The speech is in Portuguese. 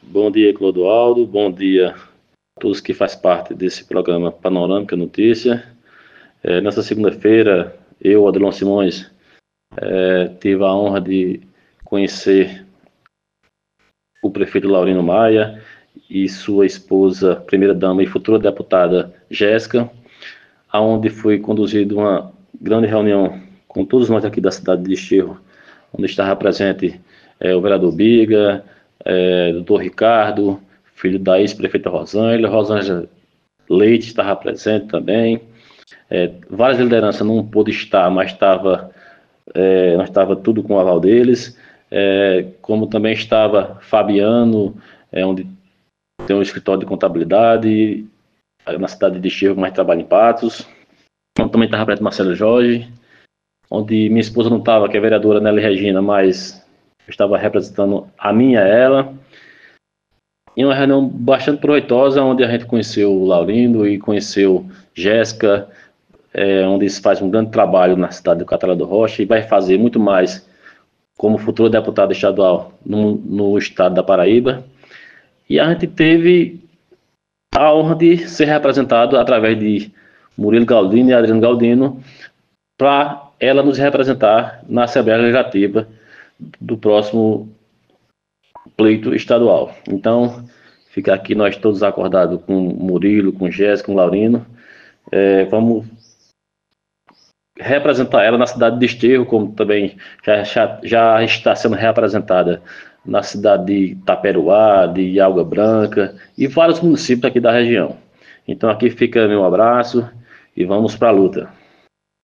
Bom dia, Clodoaldo. Bom dia a todos que fazem parte desse programa Panorâmica Notícia. Nessa segunda-feira, eu, Adelon Simões, tive a honra de conhecer o prefeito Laurino Maia e sua esposa, primeira-dama e futura deputada Jéssica, aonde foi conduzida uma grande reunião com todos nós aqui da cidade de Desterro, onde estava presente o vereador Biga, doutor Ricardo, filho da ex-prefeita Rosângela Leite estava presente também. Várias lideranças não pôde estar, mas nós estava tudo com o aval deles, como também estava Fabiano, onde tem um escritório de contabilidade na cidade de Desterro, mas trabalha em Patos. Também estava presente Marcelo Jorge, onde minha esposa não estava, que é a vereadora Nelly Regina, mas eu estava representando a minha e ela. E uma reunião bastante proveitosa, onde a gente conheceu o Laurindo e conheceu Jéssica, onde se faz um grande trabalho na cidade do Catalão do Rocha e vai fazer muito mais como futuro deputado estadual no estado da Paraíba. E a gente teve a honra de ser representado através de Murilo Galdino e Adriano Galdino, para ela nos representar na Assembleia Legislativa do próximo pleito estadual. Então, fica aqui nós todos acordados com Murilo, com Jéssica, com Laurino. Vamos representar ela na cidade de Desterro, como também já está sendo representada na cidade de Taperoá, de Água Branca e vários municípios aqui da região. Então aqui fica meu abraço e vamos para a luta.